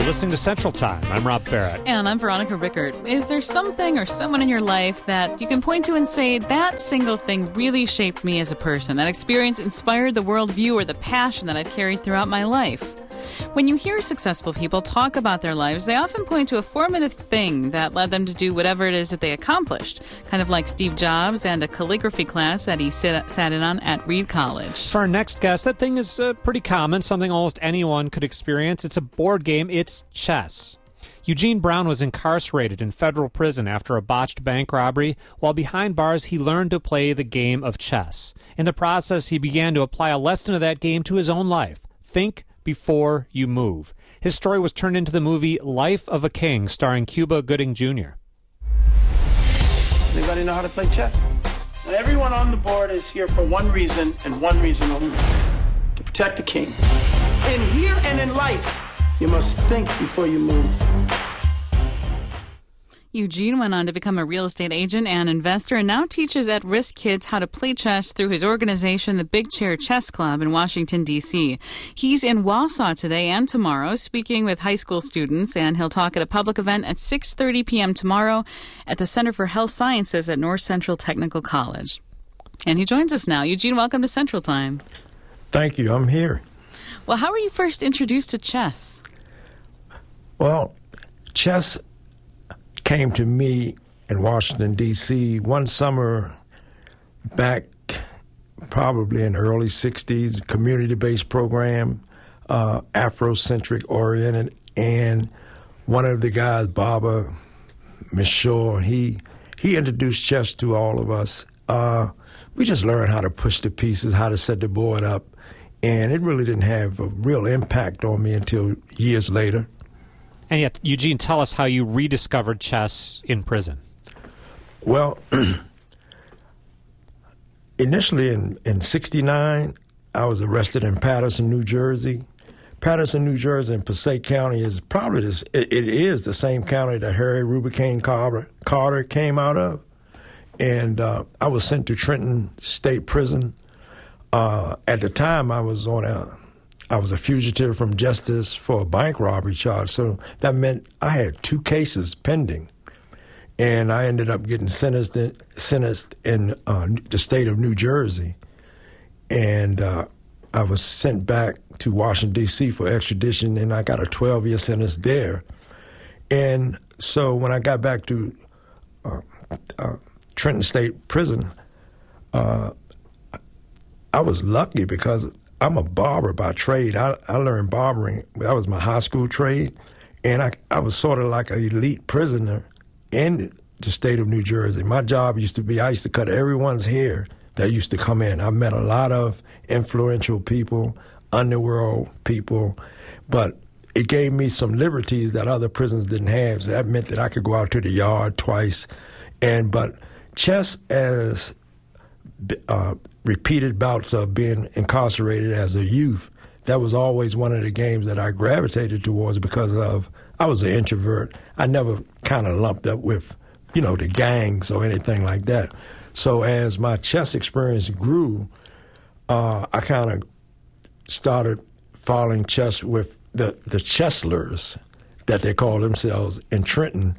You're listening to Central Time. I'm Rob Barrett. And I'm Veronica Rickert. Is there something or someone in your life that you can point to and say, that single thing really shaped me as a person? That experience inspired the worldview or the passion that I've carried throughout my life? When you hear successful people talk about their lives, they often point to a formative thing that led them to do whatever it is that they accomplished, kind of like Steve Jobs and a calligraphy class that he sat in on at Reed College. For our next guest, that thing is pretty common, something almost anyone could experience. It's a board game. It's chess. Eugene Brown was incarcerated in federal prison after a botched bank robbery. While behind bars, he learned to play the game of chess. In the process, he began to apply a lesson of that game to his own life. Think before you move. His story was turned into the movie Life of a King, starring Cuba Gooding Jr. Anybody know how to play chess? Now, everyone on the board is here for one reason and one reason only: to protect the king. In here and in life, you must think before you move. Eugene went on to become a real estate agent and investor and now teaches at-risk kids how to play chess through his organization, the Big Chair Chess Club in Washington, D.C. He's in Wausau today and tomorrow speaking with high school students, and he'll talk at a public event at 6:30 p.m. tomorrow at the Center for Health Sciences at North Central Technical College. And he joins us now. Eugene, welcome to Central Time. Thank you. I'm here. Well, how were you first introduced to chess? Well, chess came to me in Washington, D.C. one summer back probably in the early 60s, community-based program, Afrocentric oriented, and one of the guys, Baba Mishore, he introduced chess to all of us. We just learned how to push the pieces, how to set the board up, and it really didn't have a real impact on me until years later. And yet, Eugene, tell us how you rediscovered chess in prison. Well, initially in 69, I was arrested in Paterson, New Jersey. Paterson, New Jersey and Passaic County is probably it is the same county that Harry Rubicane Carter came out of. And I was sent to Trenton State Prison. At the time, I was a fugitive from justice for a bank robbery charge, so that meant I had 2 cases pending, and I ended up getting sentenced in the state of New Jersey, and I was sent back to Washington, D.C. for extradition, and I got a 12-year sentence there. And so when I got back to Trenton State Prison, I was lucky because I'm a barber by trade. I learned barbering. That was my high school trade. And I was sort of like an elite prisoner in the state of New Jersey. My job used to be, I used to cut everyone's hair that used to come in. I met a lot of influential people, underworld people, but it gave me some liberties that other prisons didn't have. So that meant that I could go out to the yard twice. But chess as repeated bouts of being incarcerated as a youth, that was always one of the games that I gravitated towards because I was an introvert. I never kind of lumped up with, the gangs or anything like that. So as my chess experience grew, I kind of started following chess with the chesslers that they call themselves in Trenton.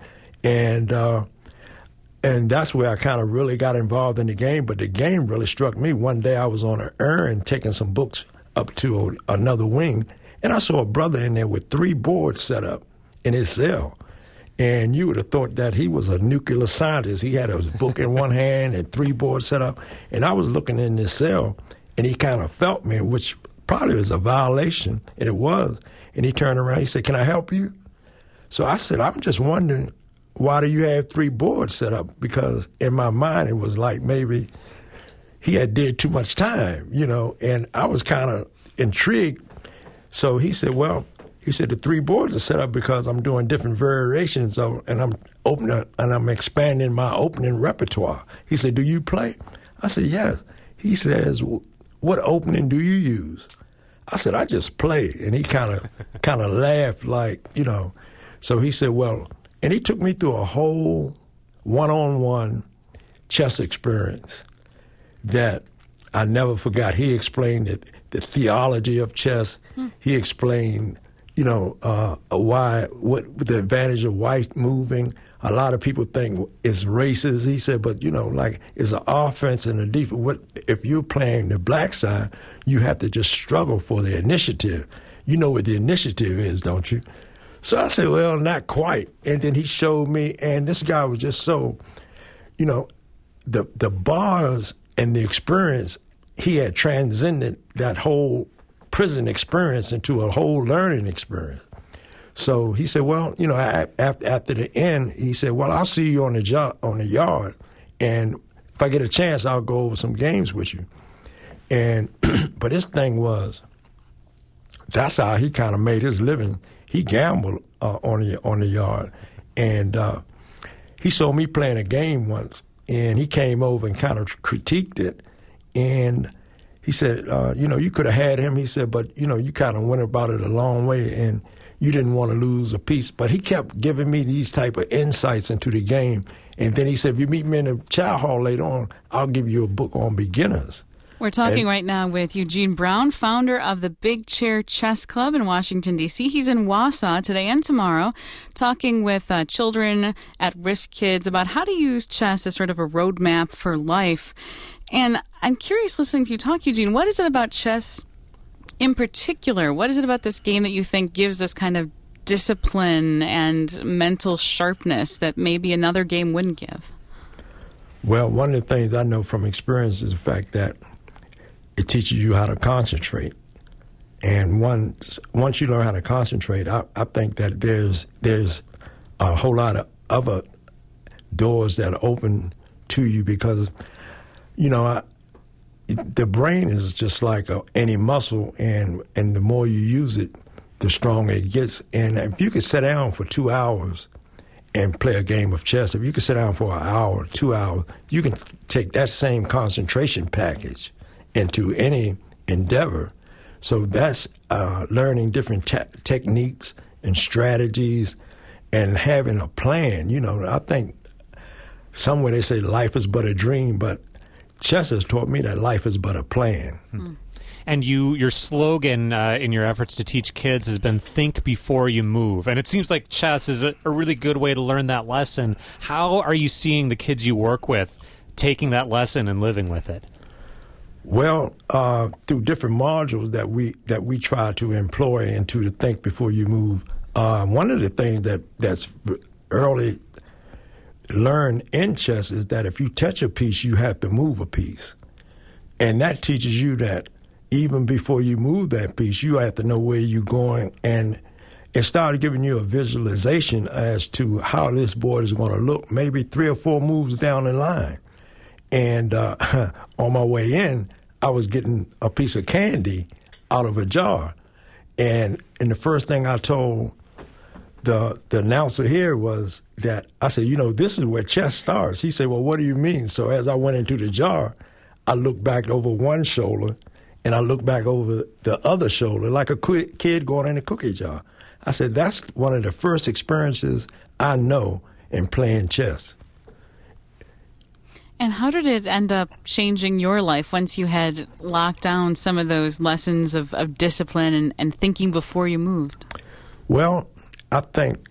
And that's where I kind of really got involved in the game. But the game really struck me. One day I was on an errand taking some books up to another wing, and I saw a brother in there with 3 boards set up in his cell. And you would have thought that he was a nuclear scientist. He had a book in one hand and 3 boards set up. And I was looking in his cell, and he kind of felt me, which probably was a violation, and it was. And he turned around. He said, "Can I help you?" So I said, "I'm just wondering, why do you have 3 boards set up?" Because in my mind, it was like maybe he had did too much time, and I was kind of intrigued. So he said, the 3 boards are set up because I'm doing different variations and I'm expanding my opening repertoire. He said, "Do you play?" I said, "Yes." He says, "What opening do you use?" I said, "I just play." And he kind of laughed So he said, and he took me through a whole one-on-one chess experience that I never forgot. He explained the theology of chess. He explained what the advantage of white moving. A lot of people think it's racist. He said, but like it's an offense and a defense. If you're playing the black side, you have to just struggle for the initiative. You know what the initiative is, don't you? So I said, well, not quite. And then he showed me, and this guy was just so, the bars and the experience, he had transcended that whole prison experience into a whole learning experience. So he said, well, after the end, he said, well, I'll see you on the yard, and if I get a chance, I'll go over some games with you. And but his thing was, that's how he kind of made his living. He gambled on the yard, and he saw me playing a game once, and he came over and kind of critiqued it, and he said, you could have had him. He said, but you kind of went about it a long way, and you didn't want to lose a piece. But he kept giving me these type of insights into the game, and then he said, if you meet me in the chow hall later on, I'll give you a book on beginners. We're talking right now with Eugene Brown, founder of the Big Chair Chess Club in Washington, D.C. He's in Wausau today and tomorrow, talking with children, at-risk kids about how to use chess as sort of a roadmap for life. And I'm curious, listening to you talk, Eugene, what is it about chess in particular? What is it about this game that you think gives this kind of discipline and mental sharpness that maybe another game wouldn't give? Well, one of the things I know from experience is the fact that it teaches you how to concentrate. And once you learn how to concentrate, I think that there's a whole lot of other doors that are open to you because, the brain is just like any muscle, and the more you use it, the stronger it gets. And if you could sit down for 2 hours and play a game of chess, if you could sit down for an hour, 2 hours, you can take that same concentration package into any endeavor. So that's learning different techniques and strategies and having a plan. I think somewhere they say life is but a dream, but chess has taught me that life is but a plan. And your slogan in your efforts to teach kids has been think before you move. And it seems like chess is a really good way to learn that lesson. How are you seeing the kids you work with taking that lesson and living with it? Well, through different modules that we try to employ into the think before you move. One of the things that's early learned in chess is that if you touch a piece, you have to move a piece. And that teaches you that even before you move that piece, you have to know where you're going. And it started giving you a visualization as to how this board is going to look, maybe 3 or 4 moves down the line. And on my way in, I was getting a piece of candy out of a jar. And the first thing I told the announcer here was that I said, this is where chess starts. He said, well, what do you mean? So as I went into the jar, I looked back over one shoulder and I looked back over the other shoulder like a kid going in a cookie jar. I said, that's one of the first experiences I know in playing chess. And how did it end up changing your life once you had locked down some of those lessons of discipline and thinking before you moved? Well, I think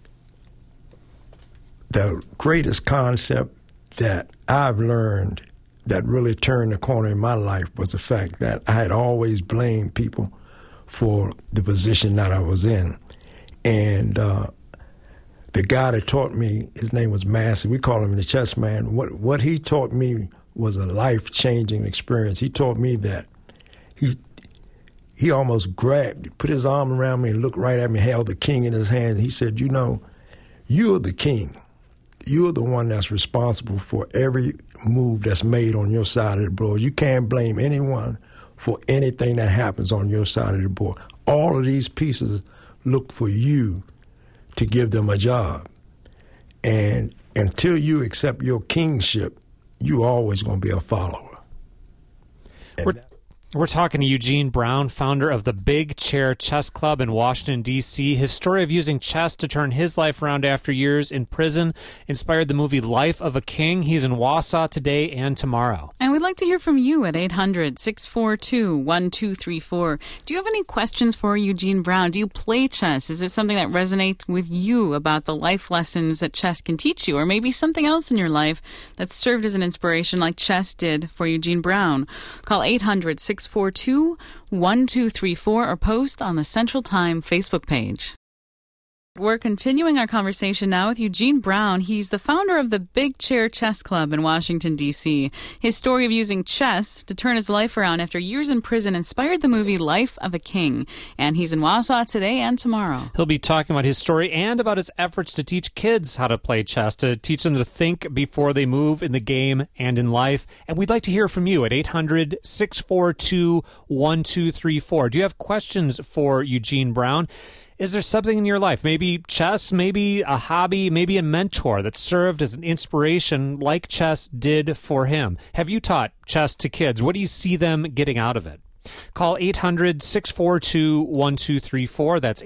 the greatest concept that I've learned that really turned the corner in my life was the fact that I had always blamed people for the position that I was in. And the guy that taught me, his name was Massey, we call him the chess man. What he taught me was a life-changing experience. He taught me that he almost put his arm around me and looked right at me, held the king in his hand. He said, you're the king. You're the one that's responsible for every move that's made on your side of the board. You can't blame anyone for anything that happens on your side of the board. All of these pieces look for you to give them a job. And until you accept your kingship, you're always going to be a follower. We're talking to Eugene Brown, founder of the Big Chair Chess Club in Washington, D.C. His story of using chess to turn his life around after years in prison inspired the movie Life of a King. He's in Wausau today and tomorrow. And we'd like to hear from you at 800-642-1234. Do you have any questions for Eugene Brown? Do you play chess? Is it something that resonates with you about the life lessons that chess can teach you? Or maybe something else in your life that served as an inspiration like chess did for Eugene Brown? Call 800-642-1234 or post on the Central Time Facebook page. We're continuing our conversation now with Eugene Brown. He's the founder of the Big Chair Chess Club in Washington, D.C. His story of using chess to turn his life around after years in prison inspired the movie Life of a King. And he's in Wausau today and tomorrow. He'll be talking about his story and about his efforts to teach kids how to play chess, to teach them to think before they move in the game and in life. And we'd like to hear from you at 800-642-1234. Do you have questions for Eugene Brown? Is there something in your life, maybe chess, maybe a hobby, maybe a mentor that served as an inspiration like chess did for him? Have you taught chess to kids? What do you see them getting out of it? Call 800-642-1234. That's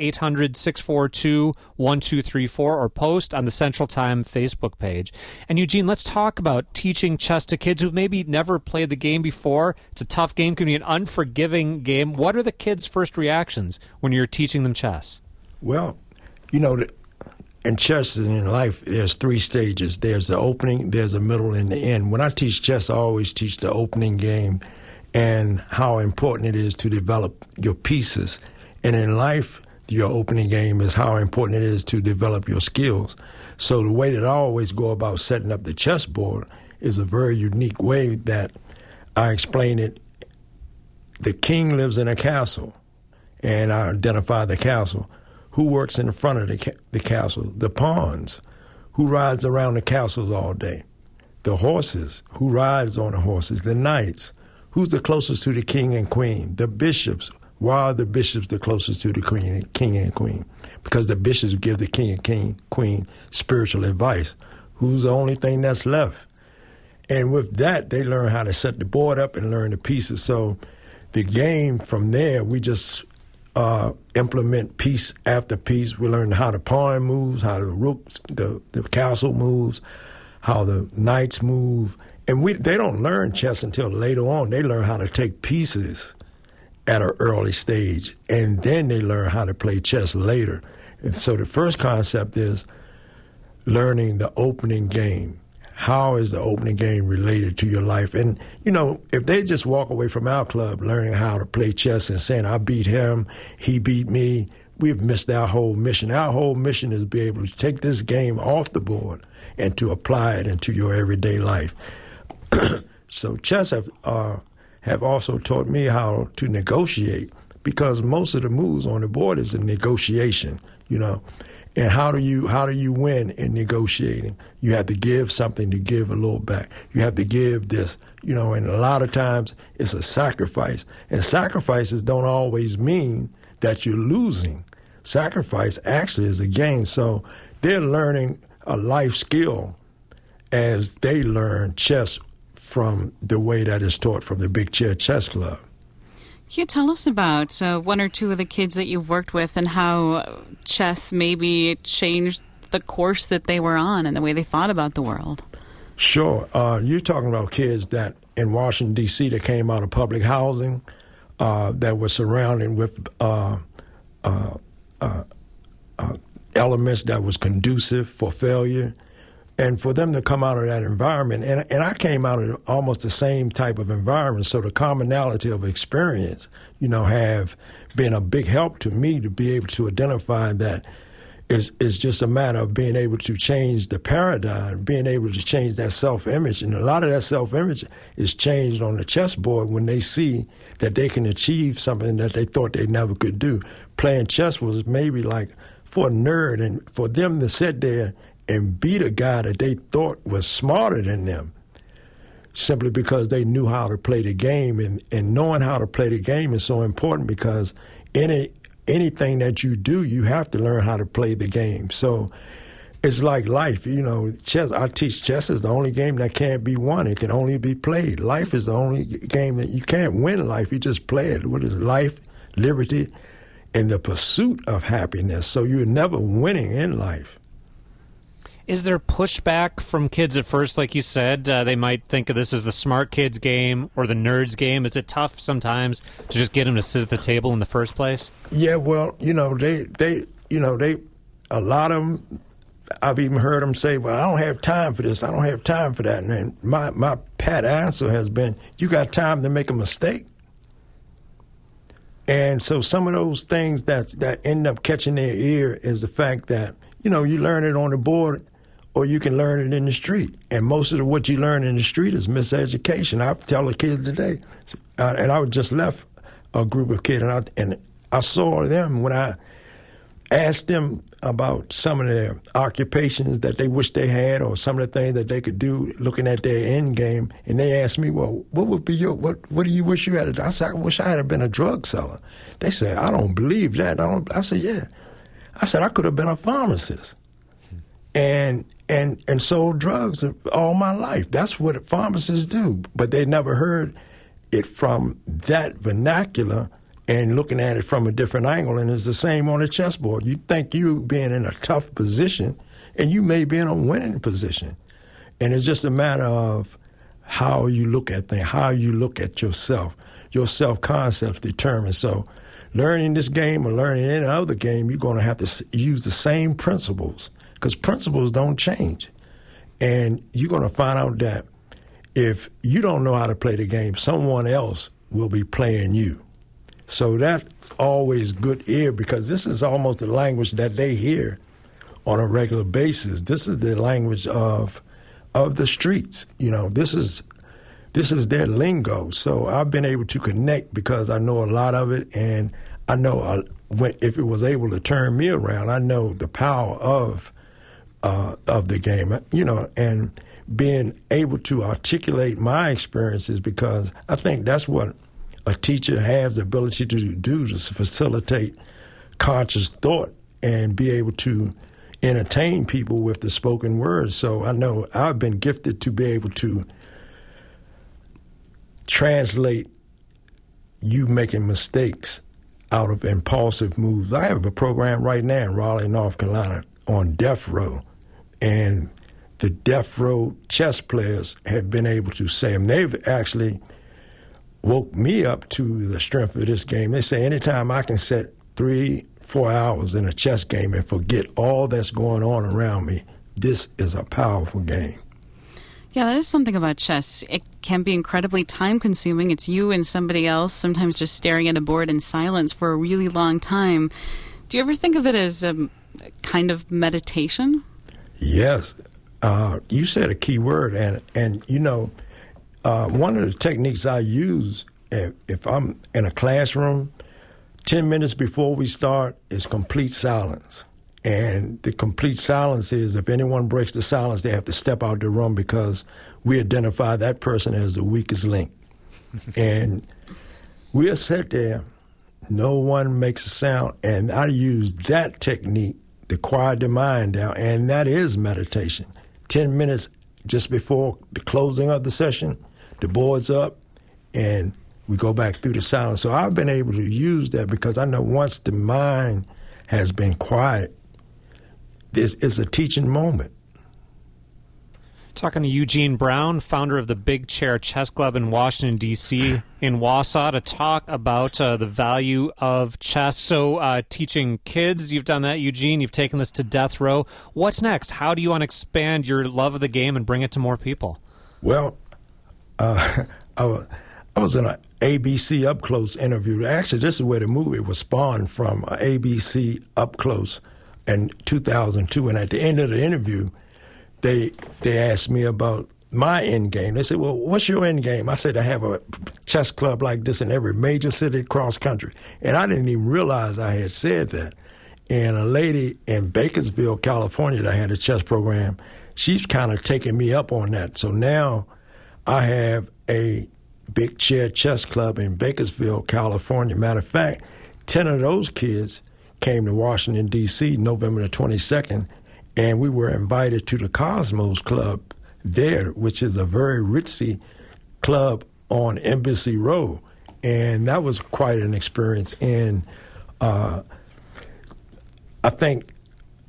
800-642-1234, or post on the Central Time Facebook page. And Eugene, let's talk about teaching chess to kids who've maybe never played the game before. It's a tough game, can be an unforgiving game. What are the kids' first reactions when you're teaching them chess? Well, you know, in chess and in life, there's three stages. There's the opening, there's the middle, and the end. When I teach chess, I always teach the opening game and how important it is to develop your pieces. And in life, your opening game is how important it is to develop your skills. So the way that I always go about setting up the chessboard is a very unique way that I explain it. The king lives in a castle, and I identify the castle. Who works in the front of the castle? The pawns. Who rides around the castles all day? The horses. Who rides on the horses? The knights. Who's the closest to the king and queen? The bishops. Why are the bishops the closest to the king and queen? Because the bishops give the king and queen spiritual advice. Who's the only thing that's left? And with that, they learn how to set the board up and learn the pieces. So the game from there, we just implement piece after piece. We learn how the pawn moves, how the rook, the castle moves, how the knights move. And they don't learn chess until later on. They learn how to take pieces at an early stage, and then they learn how to play chess later. And so the first concept is learning the opening game. How is the opening game related to your life? And, you know, if they just walk away from our club learning how to play chess and saying, I beat him, he beat me, we've missed our whole mission. Our whole mission is to be able to take this game off the board and to apply it into your everyday life. So chess have also taught me how to negotiate, because most of the moves on the board is a negotiation, you know. And how do you win in negotiating? You have to give something to give a little back. You have to give this, you know, and a lot of times it's a sacrifice. And sacrifices don't always mean that you're losing. Sacrifice actually is a gain. So they're learning a life skill as they learn chess from the way that is taught from the Big Chair Chess Club. Can you tell us about one or two of the kids that you've worked with and how chess maybe changed the course that they were on and the way they thought about the world? Sure. You're talking about kids that in Washington, D.C., that came out of public housing, that were surrounded with elements that was conducive for failure. And for them to come out of that environment, and I came out of almost the same type of environment, so the commonality of experience, you know, have been a big help to me to be able to identify that it's just a matter of being able to change the paradigm, being able to change that self-image. And a lot of that self-image is changed on the chessboard when they see that they can achieve something that they thought they never could do. Playing chess was maybe like for a nerd, and for them to sit there and beat a guy that they thought was smarter than them simply because they knew how to play the game. And knowing how to play the game is so important, because anything that you do, you have to learn how to play the game. So It's like life, chess. I teach chess is the only game that can't be won. It can only be played. Life is the only game that you can't win life. You just play it. What is life, liberty, and the pursuit of happiness. So you're never winning in life. Is there pushback from kids at first, like you said? They might think of this as the smart kids game or the nerds game. Is it tough sometimes to just get them to sit at the table in the first place? Yeah, well, they a lot of them, I've even heard them say, well, I don't have time for this. I don't have time for that. And my pat answer has been, you got time to make a mistake. And so some of those things that end up catching their ear is the fact that, you learn it on the board or you can learn it in the street. And most of what you learn in the street is miseducation. I tell the kids today, and I just left a group of kids, and I saw them when I asked them about some of their occupations that they wish they had or some of the things that they could do looking at their end game. And they asked me, well, what would be what do you wish you had? I said, I wish I had been a drug seller. They said, I don't believe that. I said, yeah. I said, I could have been a pharmacist and sold drugs all my life. That's what pharmacists do. But they never heard it from that vernacular and looking at it from a different angle, and it's the same on the chessboard. You think you being in a tough position, and you may be in a winning position. And it's just a matter of how you look at things, how you look at yourself. Your self-concept's determined. So learning this game or learning any other game, you're going to have to use the same principles because principles don't change. And you're going to find out that if you don't know how to play the game, someone else will be playing you. So that's always good ear because this is almost the language that they hear on a regular basis. This is the language of the streets. This is their lingo. So I've been able to connect because I know a lot of it, and I know if it was able to turn me around, I know the power of the game. And being able to articulate my experiences because I think that's what a teacher has the ability to do, to facilitate conscious thought and be able to entertain people with the spoken word. So I know I've been gifted to be able to translate you making mistakes out of impulsive moves. I have a program right now in Raleigh, North Carolina on death row, and the death row chess players have been able to say, and they've actually woke me up to the strength of this game. They say anytime I can sit 3-4 hours in a chess game and forget all that's going on around me, this is a powerful game. Yeah, that is something about chess. It can be incredibly time-consuming. It's you and somebody else, sometimes just staring at a board in silence for a really long time. Do you ever think of it as a kind of meditation? Yes. You said a key word, and one of the techniques I use if I'm in a classroom, 10 minutes before we start is complete silence. And the complete silence is if anyone breaks the silence, they have to step out the room because we identify that person as the weakest link. And we'll sit there, no one makes a sound, and I use that technique to quiet the mind down, and that is meditation. 10 minutes just before the closing of the session, the board's up, and we go back through the silence. So I've been able to use that because I know once the mind has been quiet, this is a teaching moment. Talking to Eugene Brown, founder of the Big Chair Chess Club in Washington, D.C., in Wausau, to talk about the value of chess. So teaching kids, you've done that, Eugene. You've taken this to death row. What's next? How do you want to expand your love of the game and bring it to more people? Well, I was in an ABC Up Close interview. Actually, this is where the movie was spawned from, ABC Up Close in 2002. And at the end of the interview, they asked me about my end game. They said, well, what's your end game? I said, I have a chess club like this in every major city across country. And I didn't even realize I had said that. And a lady in Bakersfield, California, that had a chess program, she's kind of taken me up on that. So now I have a Big Chair Chess Club in Bakersfield, California. Matter of fact, 10 of those kids came to Washington, D.C. November the 22nd, and we were invited to the Cosmos Club there, which is a very ritzy club on Embassy Road. And that was quite an experience. And I think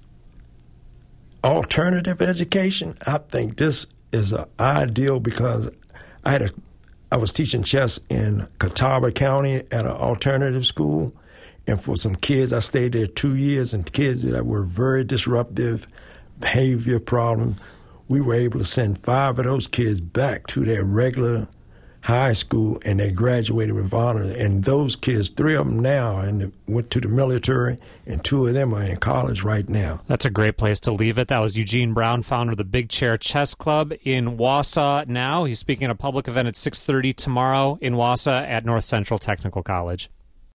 alternative education, I think this is ideal because I was teaching chess in Catawba County at an alternative school. And for some kids, I stayed there 2 years, and kids that were very disruptive, behavior problems, we were able to send 5 of those kids back to their regular high school, and they graduated with honors. And those kids, 3 of them now, and went to the military, and 2 of them are in college right now. That's a great place to leave it. That was Eugene Brown, founder of the Big Chair Chess Club in Wausau now. He's speaking at a public event at 6:30 tomorrow in Wausau at North Central Technical College.